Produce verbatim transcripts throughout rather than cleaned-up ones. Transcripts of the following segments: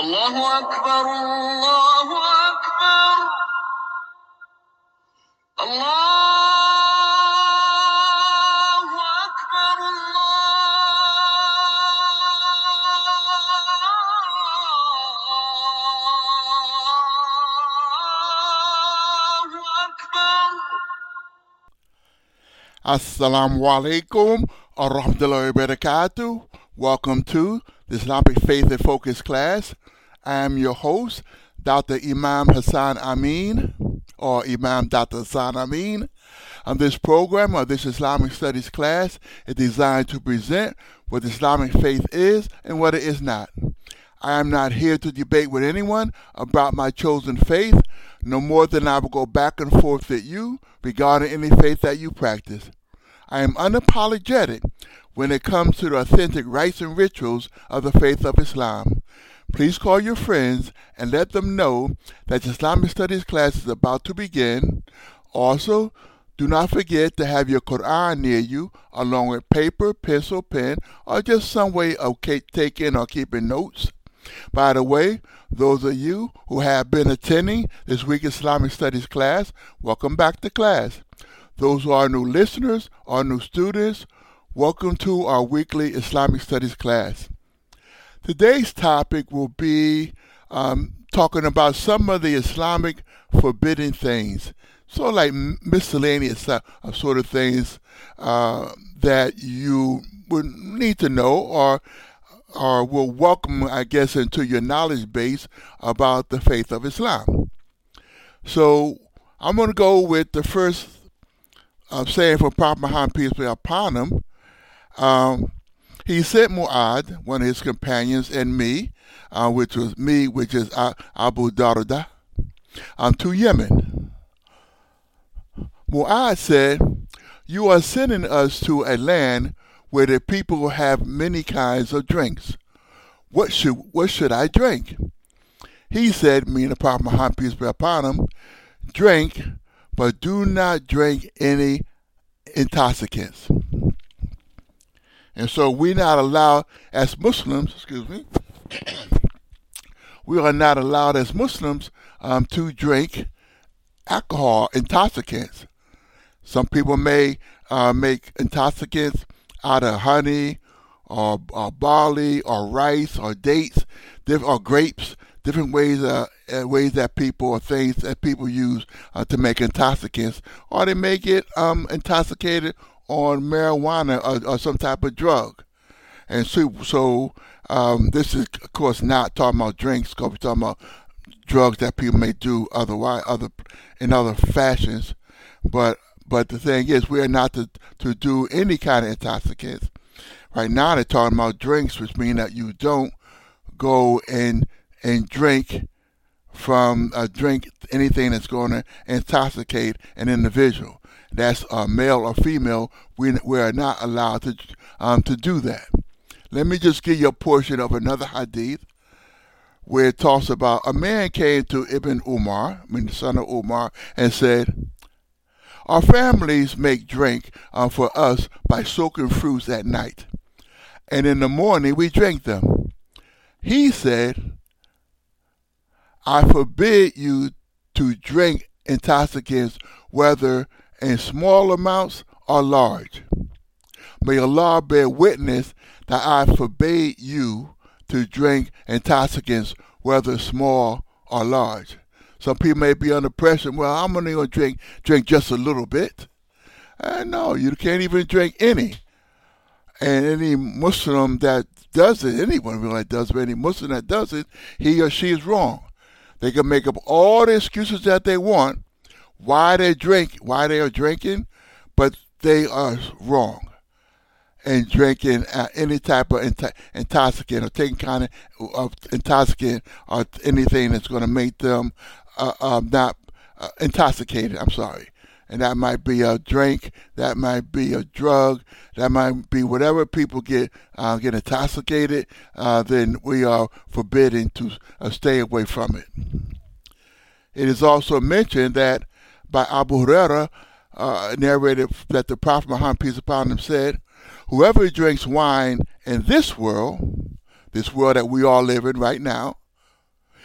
الله أكبر الله أكبر الله أكبر الله أكبر. Assalamu alaikum wa rahmatullahi wa barakatuh. Welcome to the Islamic Faith and Focus class. I am your host, Doctor Imam Hassan Amin, or Imam Doctor Hassan Amin. On this program, or this Islamic Studies class, is designed to present what Islamic faith is and what it is not. I am not here to debate with anyone about my chosen faith, no more than I will go back and forth with you regarding any faith that you practice. I am unapologetic when it comes to the authentic rites and rituals of the faith of Islam. Please call your friends and let them know that the Islamic Studies class is about to begin. Also, do not forget to have your Quran near you, along with paper, pencil, pen, or just some way of taking or keeping notes. By the way, those of you who have been attending this week's Islamic Studies class, welcome back to class. Those who are new listeners or new students, welcome to our weekly Islamic Studies class. Today's topic will be um, talking about some of the Islamic forbidden things, so like miscellaneous uh, sort of things uh, that you would need to know or or will welcome, I guess, into your knowledge base about the faith of Islam. So I'm going to go with the first uh, saying from Prophet Muhammad, peace be upon him. Um, he sent Mu'adh, one of his companions, and me, uh, which was me, which is uh, Abu Darda, um, to Yemen. Mu'adh said, "You are sending us to a land where the people have many kinds of drinks. What should what should I drink?" He said, meaning the Prophet Muhammad, peace be upon him, "Drink, but do not drink any intoxicants." And so we're not allowed as Muslims, excuse me, we are not allowed as Muslims um, to drink alcohol, intoxicants. Some people may uh, make intoxicants out of honey or, or barley or rice or dates diff- or grapes, different ways uh, uh, ways that people or things that people use uh, to make intoxicants, or they may get um, intoxicated on marijuana or, or some type of drug. And so, so um, this is, of course, not talking about drinks, because we're talking about drugs that people may do otherwise, other in other fashions. But but the thing is, we are not to, to do any kind of intoxicants. Right now, they're talking about drinks, which means that you don't go and and drink from uh, drink anything that's going to intoxicate an individual. That's uh, male or female. We we are not allowed to um, to do that. Let me just give you a portion of another hadith where it talks about a man came to Ibn Umar, I mean the son of Umar, and said, "Our families make drink uh, for us by soaking fruits at night, and in the morning we drink them." He said, "I forbid you to drink intoxicants, whether in small amounts or large. May Allah bear witness that I forbade you to drink intoxicants, whether small or large." Some people may be under pressure. Well, I'm only going to drink drink just a little bit. Uh, no, you can't even drink any. And any Muslim that does it, anyone really that does it, any Muslim that does it, he or she is wrong. They can make up all the excuses that they want why they drink, why they are drinking, but they are wrong in drinking uh, any type of int- intoxicant or taking kind of, of intoxicant or anything that's going to make them uh, uh, not uh, intoxicated. I'm sorry. And that might be a drink, that might be a drug, that might be whatever people get uh, get intoxicated, uh, then we are forbidden to uh, stay away from it. It is also mentioned that by Abu Huraira, uh, narrated that the Prophet Muhammad, peace upon him, said, "Whoever drinks wine in this world, this world that we all live in right now,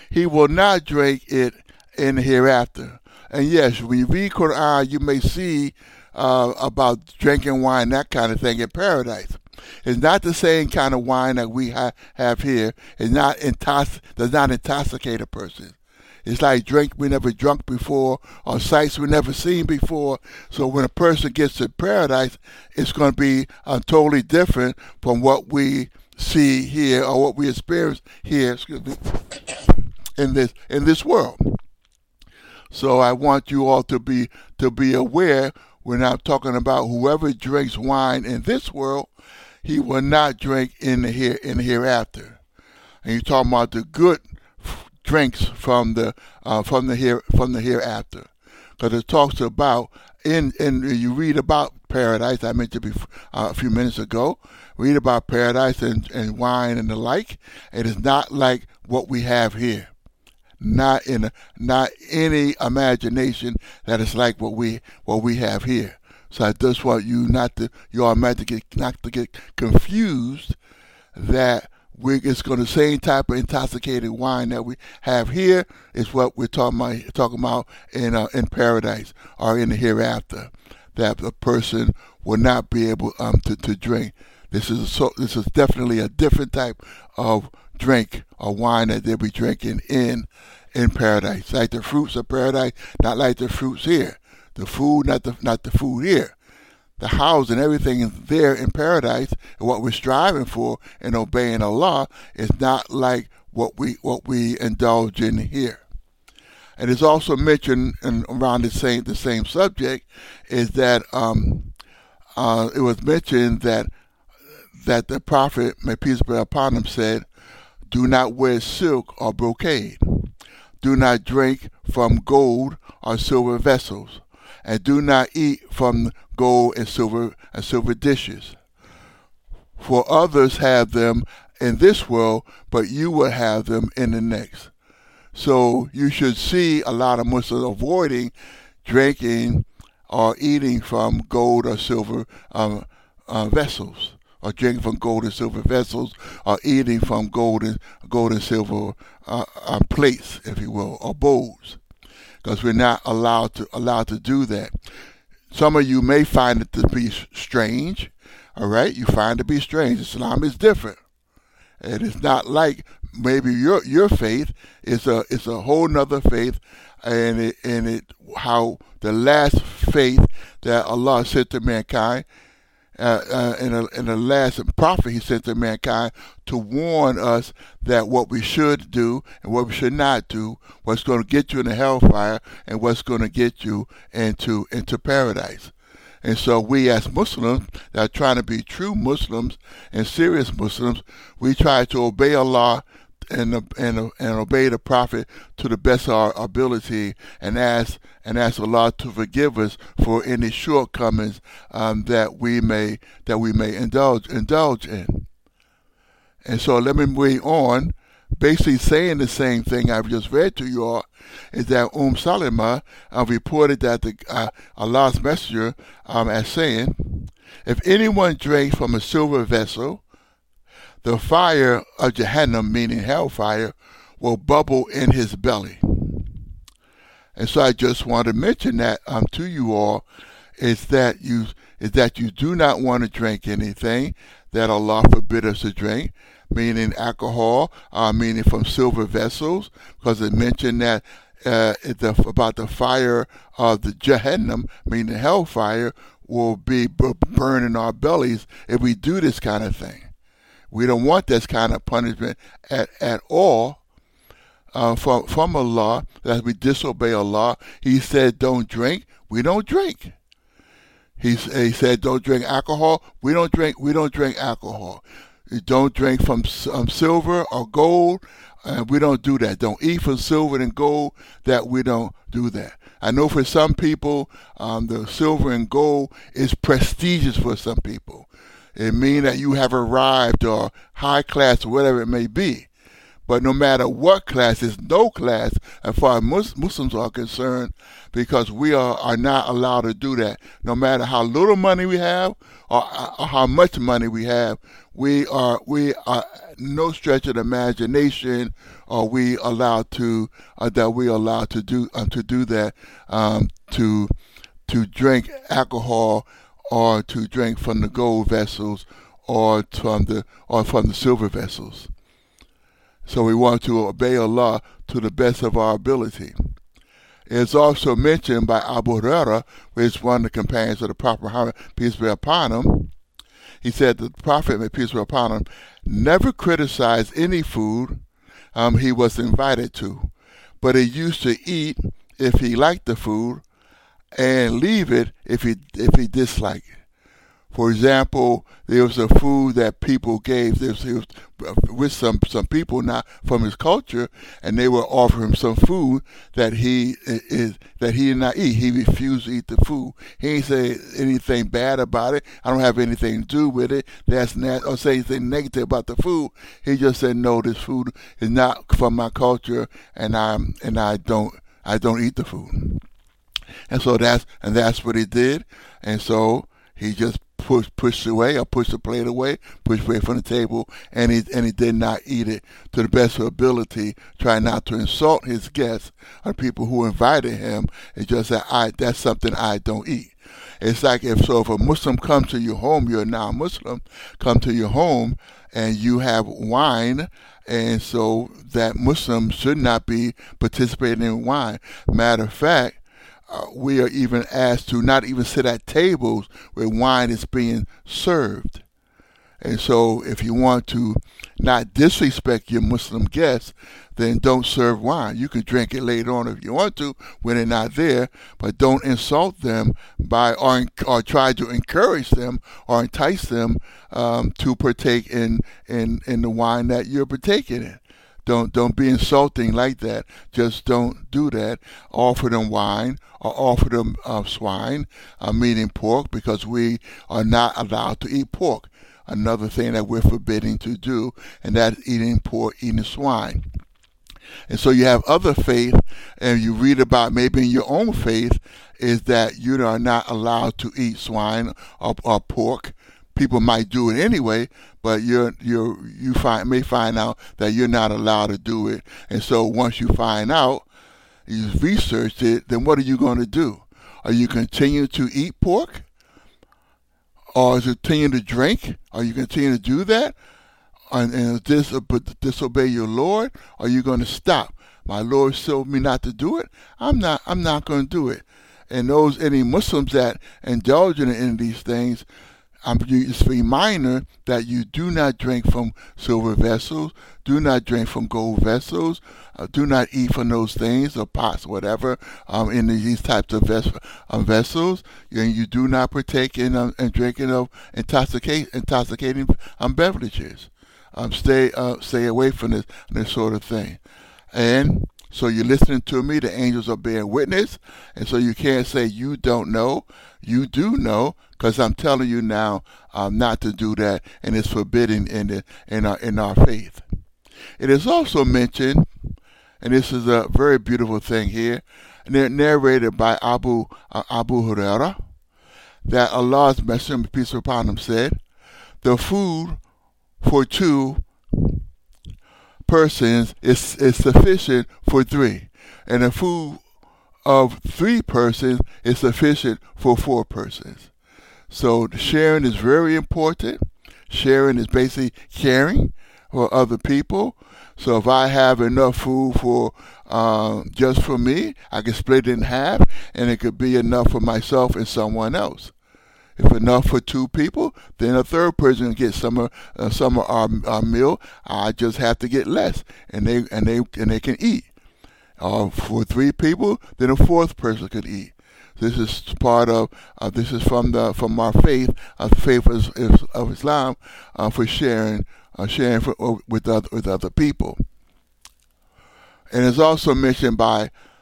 he will not drink it in the hereafter. And yes, when you read Quran, you may see uh, about drinking wine, that kind of thing in paradise. It's not the same kind of wine that we ha- have here. It's not intox- does not intoxicate a person. It's like drink we never drunk before, or sights we never seen before. So when a person gets to paradise, it's going to be uh, totally different from what we see here or what we experience here. Excuse me, in this in this world. So I want you all to be to be aware. We're not talking about whoever drinks wine in this world, he will not drink in the here in the hereafter. And you're talking about the good drinks from the uh, from the here from the hereafter, because it talks about in in you read about paradise. I mentioned before, uh, a few minutes ago. Read about paradise and, and wine and the like. It is not like what we have here. Not in a, not any imagination that is like what we what we have here. So I just want you not to you all not to get not to get confused that we it's going to the same type of intoxicated wine that we have here is what we're talking about talking about in uh, in paradise or in the hereafter, that a person will not be able um to, to drink. This is so this is definitely a different type of drink or wine that they'll be drinking in in paradise. Like the fruits of paradise, not like the fruits here. The food, not the not the food here. The house and everything is there in paradise, and what we're striving for and obeying Allah is not like what we what we indulge in here. And it's also mentioned in, around the same the same subject is that um, uh, it was mentioned that that the Prophet, may peace be upon him, said, "Do not wear silk or brocade. Do not drink from gold or silver vessels, and do not eat from gold and silver and silver dishes. For others have them in this world, but you will have them in the next." So you should see a lot of Muslims avoiding drinking or eating from gold or silver um, uh, vessels, or drinking from gold and silver vessels, or eating from gold and gold and silver uh, uh, plates, if you will, or bowls, because we're not allowed to allowed to do that. Some of you may find it to be strange. All right, you find it to be strange. Islam is different. It is not like maybe your your faith is a it's a whole nother faith, and it and it how the last faith that Allah sent to mankind. Uh, uh, in, a, in the last prophet he sent to mankind to warn us that what we should do and what we should not do, what's going to get you in the hellfire and what's going to get you into into paradise. And so we as Muslims that are trying to be true Muslims and serious Muslims, we try to obey Allah and and and obey the Prophet to the best of our ability, and ask and ask Allah to forgive us for any shortcomings um, that we may that we may indulge indulge in. And so let me move on. Basically saying the same thing I've just read to you all is that Umm Salama uh, reported that the uh, Allah's Messenger um, as saying, "If anyone drinks from a silver vessel, the fire of Jahannam," meaning hellfire, "will bubble in his belly." And so I just want to mention that um, to you all is that you is that you do not want to drink anything that Allah forbid us to drink, meaning alcohol, uh, meaning from silver vessels, because it mentioned that uh, the, about the fire of the Jahannam, meaning hellfire, will be b- burning our bellies if we do this kind of thing. We don't want this kind of punishment at, at all uh, from, from Allah, that we disobey Allah. He said, don't drink. We don't drink. He, he said, don't drink alcohol. We don't drink. We don't drink alcohol. You don't drink from um, silver or gold. Uh, we don't do that. Don't eat from silver and gold. That we don't do that. I know for some people, um, the silver and gold is prestigious for some people. It means that you have arrived or high class or whatever it may be. But no matter what class, there's no class as far as Mus- Muslims are concerned, because we are, are not allowed to do that. No matter how little money we have or, or how much money we have, we are we are no stretch of the imagination are we allowed to uh, that we are allowed to do uh, to do that um, to to drink alcohol or to drink from the gold vessels or from the or from the silver vessels. So we want to obey Allah to the best of our ability. It is also mentioned by Abu Hurairah, who is one of the companions of the Prophet Muhammad, peace be upon him. He said that the Prophet, may peace be upon him, never criticized any food um, he was invited to, but he used to eat if he liked the food and leave it if he if he disliked it. For example, there was a food that people gave. There was, he was with some, some people not from his culture, and they were offering him some food that he is that he did not eat. He refused to eat the food. He didn't say anything bad about it. I don't have anything to do with it. That's not, or say anything negative about the food. He just said, no, this food is not from my culture, and I'm and I don't I don't eat the food. And so that's and that's what he did. And so he just Push, pushed away, or pushed the plate away, pushed away from the table, and he and he did not eat it to the best of ability. Try not to insult his guests or people who invited him. It's just that I that's something I don't eat. It's like if so if a Muslim comes to your home, you're now a Muslim, come to your home and you have wine, and so that Muslim should not be participating in wine. Matter of fact, Uh, we are even asked to not even sit at tables where wine is being served. And so if you want to not disrespect your Muslim guests, then don't serve wine. You can drink it later on if you want to when they're not there, but don't insult them by or, or try to encourage them or entice them um, to partake in, in, in the wine that you're partaking in. Don't don't be insulting like that. Just don't do that. Offer them wine or offer them uh, swine, uh, meaning pork, because we are not allowed to eat pork. Another thing that we're forbidden to do, and that's eating pork, eating swine. And so you have other faith, and you read about maybe in your own faith, is that you are not allowed to eat swine or, or pork. People might do it anyway, but you're you're you find may find out that you're not allowed to do it. And so once you find out, you've researched it, then what are you going to do? Are you continue to eat pork? Or is it continue to drink? Are you continue to do that? And, and dis, disobey your Lord? Are you going to stop? My Lord told me not to do it. I'm not. I'm not going to do it. And those any Muslims that indulge in, in these things, I'm just a reminder that you do not drink from silver vessels, do not drink from gold vessels, uh, do not eat from those things or pots, whatever, um, in these types of ves- uh, vessels. And you do not partake in, um, in drinking of intoxicate, intoxicating um, beverages. Um, stay uh, stay away from this this sort of thing. And so you're listening to me, the angels are bearing witness, and so you can't say you don't know. You do know, because I'm telling you now um, not to do that, and it's forbidden in the in our in our faith. It is also mentioned, and this is a very beautiful thing here, narrated by Abu uh, Abu Hurairah, that Allah's Messenger, peace be upon him, said, "The food for two persons is, is sufficient for three, and the food of three persons is sufficient for four persons." So sharing is very important. Sharing is basically caring for other people. So if I have enough food for uh, just for me, I can split it in half, and it could be enough for myself and someone else. If enough for two people, then a third person gets some of uh, some of our, our meal. I just have to get less, and they and they and they can eat. Uh, for three people, then a fourth person could eat. This is part of uh, this is from the from our faith, uh, faith of, of Islam, uh, for sharing uh, sharing for, uh, with other with other people. And it's also mentioned by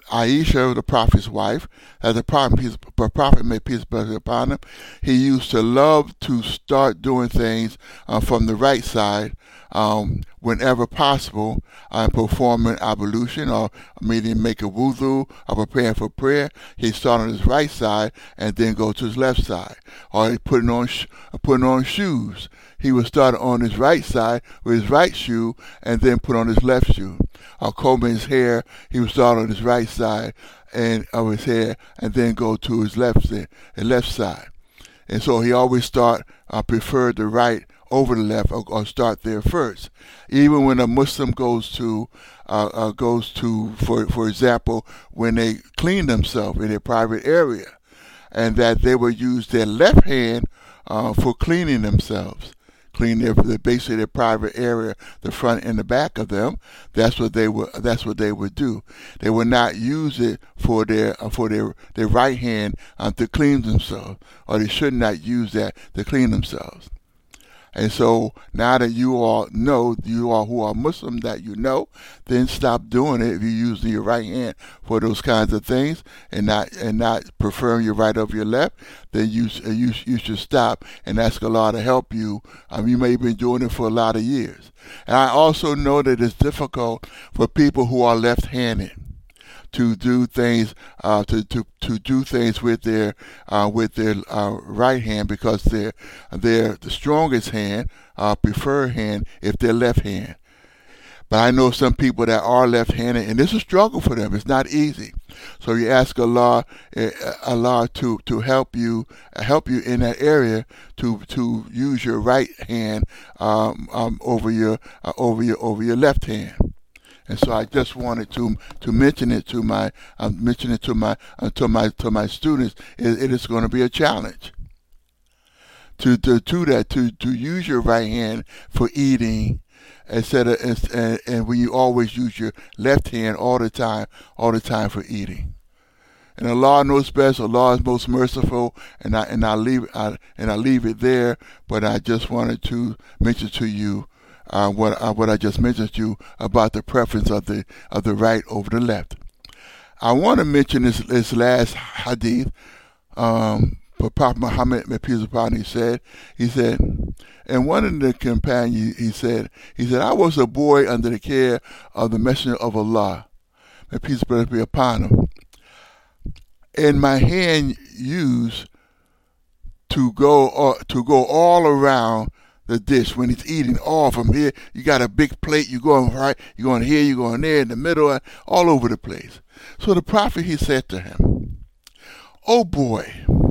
Aisha, the prophet's wife, as the prophet, peace, the prophet may peace be upon him, he used to love to start doing things uh, from the right side um, whenever possible, uh, performing ablution or meaning make a wudu or preparing for prayer. He start on his right side and then go to his left side, or he putting on sh- putting on shoes. He would start on his right side with his right shoe and then put on his left shoe. Or combing his hair, he would start on his right side and of his hair and then go to his left side, his left side. And so he always start uh, preferred the right over the left, or, or start there first. Even when a Muslim goes to uh, uh, goes to for for example, when they clean themselves in their private area, and that they will use their left hand uh, for cleaning themselves. Clean their the base of their private area, the front and the back of them. That's what they would. That's what they would do. They would not use it for their uh, for their their right hand um, to clean themselves, or they should not use that to clean themselves. And so now that you all know, you all who are Muslim, that you know, then stop doing it if you're using your right hand for those kinds of things and not and not preferring your right over your left. Then you you you should stop and ask Allah to help you. Um, you may have been doing it for a lot of years. And I also know that it's difficult for people who are left-handed to do things uh, to, to to do things with their uh, with their uh, right hand, because they're they're the strongest hand, uh, preferred hand if they're left hand. But I know some people that are left-handed, and it's a struggle for them. It's not easy. So you ask Allah, uh, Allah to, to help you help you in that area to to use your right hand um, um, over your uh, over your over your left hand. And so I just wanted to to mention it to my uh, mention it to my uh, to my to my students. It, it is going to be a challenge to to do that, to to use your right hand for eating instead of and, and when you always use your left hand all the time, all the time for eating. And Allah knows best. Allah is most merciful, and I and I leave I, and I leave it there. But I just wanted to mention to you. Uh, what uh, what I just mentioned to you about the preference of the of the right over the left. I want to mention this this last hadith. Um, Prophet Muhammad, may peace be upon him, said he said, and one of the companions he said he said I was a boy under the care of the Messenger of Allah, may peace be upon him, and my hand used to go uh, to go all around the dish when he's eating, all from here. You got a big plate, you going right, you going here, you going there, in the middle, all over the place. So the prophet, he said to him, "Oh boy,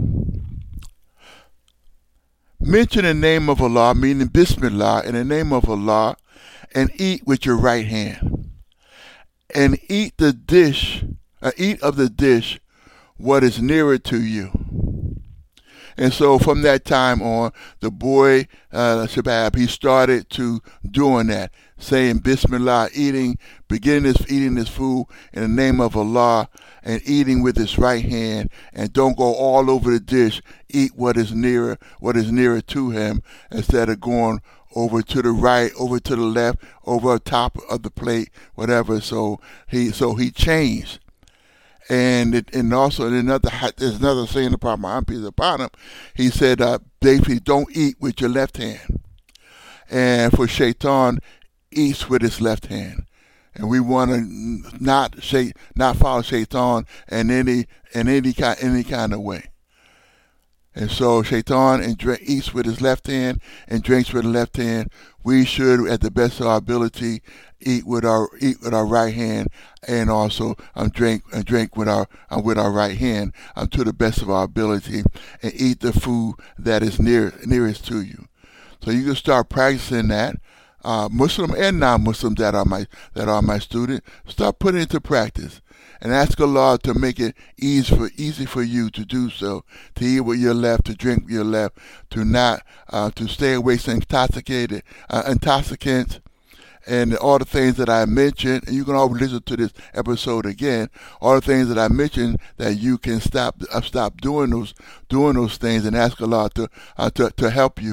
mention the name of Allah, meaning Bismillah, in the name of Allah, and eat with your right hand, and eat the dish, uh, eat of the dish what is nearer to you." And so from that time on, the boy, uh, Shabab, he started to doing that, saying Bismillah, eating, beginning his, eating his food in the name of Allah, and eating with his right hand, and don't go all over the dish. Eat what is nearer, what is nearer to him, instead of going over to the right, over to the left, over top of the plate, whatever. So he, so he changed. And it, and also in another there's another saying about Muhammad peace upon him. He said, uh, basically, don't eat with your left hand, and for Shaitan eats with his left hand, and we want to not shay, not follow Shaitan in any in any kind any kind of way. And so Shaitan and drink, eats with his left hand and drinks with the left hand. We should, at the best of our ability, eat with our eat with our right hand, and also um, drink and drink with our uh, with our right hand um, to the best of our ability, and eat the food that is near nearest to you. So you can start practicing that. Uh, Muslim and non-Muslim that are my that are my student, start putting it into practice, and ask Allah to make it easy for easy for you to do so, to eat with your left, to drink with your left, to not uh, to stay away from intoxicated uh, intoxicants, and all the things that I mentioned. And you can always listen to this episode again. All the things that I mentioned, that you can stop uh, stop doing those doing those things, and ask Allah to uh, to to help you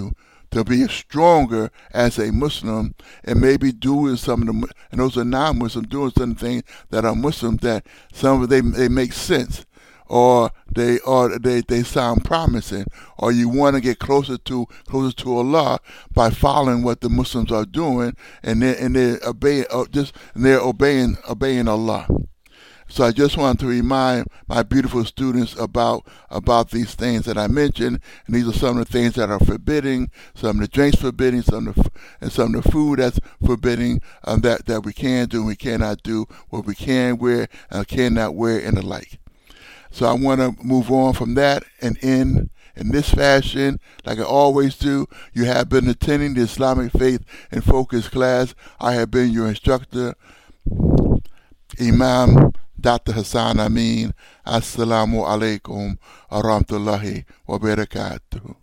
to be stronger as a Muslim, and maybe doing some of the, and those are non-Muslims, doing some things that are Muslim that some of them, they make sense, or they or they, they sound promising, or you want to get closer to closer to Allah by following what the Muslims are doing, and they and they obeying uh, just and they're obeying obeying Allah. So I just want to remind my beautiful students about about these things that I mentioned, and these are some of the things that are forbidding, some of the drinks forbidding, some of the, and some of the food that's forbidding, um, that, that we can do and we cannot do, what we can wear and cannot wear, and the like. So I want to move on from that and end in this fashion, like I always do. You have been attending the Islamic Faith in Focus class. I have been your instructor, Imam Doctor Hassan Amin. Assalamu alaikum wa rahmatullahi wa barakatuh.